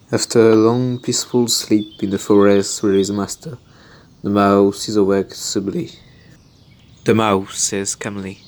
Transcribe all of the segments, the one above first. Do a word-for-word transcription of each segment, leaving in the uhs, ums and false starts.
After a long, peaceful sleep in the forest with his master, the mouse is awake suddenly. The mouse says calmly.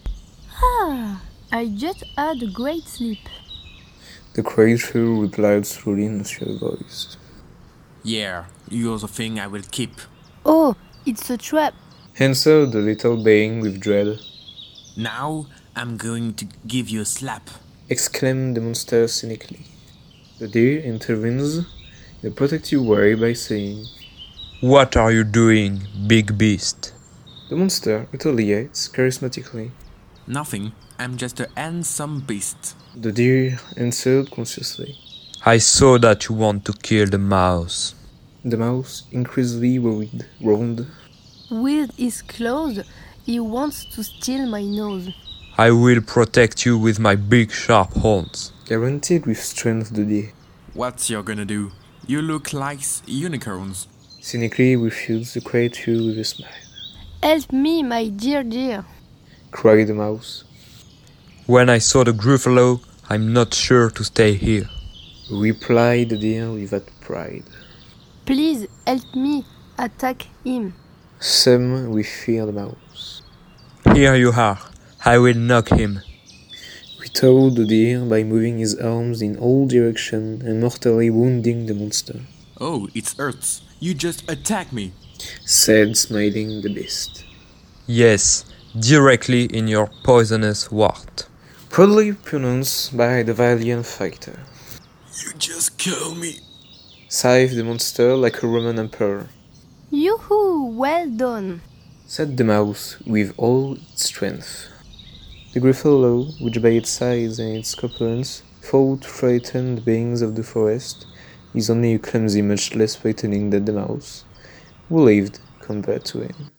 Ah, I just had a great sleep. The creature replied slowly in a shrill voice. Yeah, you're the thing I will keep. Oh, it's a trap. Answered the little being with dread. Now I'm going to give you a slap. Exclaimed the monster cynically. The deer intervenes in a protective way by saying, What are you doing, big beast? The monster retaliates charismatically. Nothing, I'm just a handsome beast. The deer answered consciously. I saw that you want to kill the mouse. The mouse, increasingly worried, groaned. With his claws, he wants to steal my nose. I will protect you with my big sharp horns. Guaranteed with strength the deer. What you're gonna do? You look like unicorns. Cynically refused the creature with a smile. Help me, my dear dear. Cried the mouse. When I saw the Gruffalo, I'm not sure to stay here. Replied the deer without pride. Please help me attack him. Some we fear the mouse. Here you are. I will knock him. Returned the deer by moving his arms in all directions and mortally wounding the monster. Oh, it hurts. You just attack me. Said smiling the beast. Yes, directly in your poisonous wart. Proudly pronounced by the valiant fighter. You just kill me. Sighed the monster like a Roman emperor. Yoo-hoo, well done. Said the mouse with all its strength. The Gruffalo, which by its size and its corpulence fought to frighten the beings of the forest, is only a clumsy much less frightening than the mouse, who lived compared to him.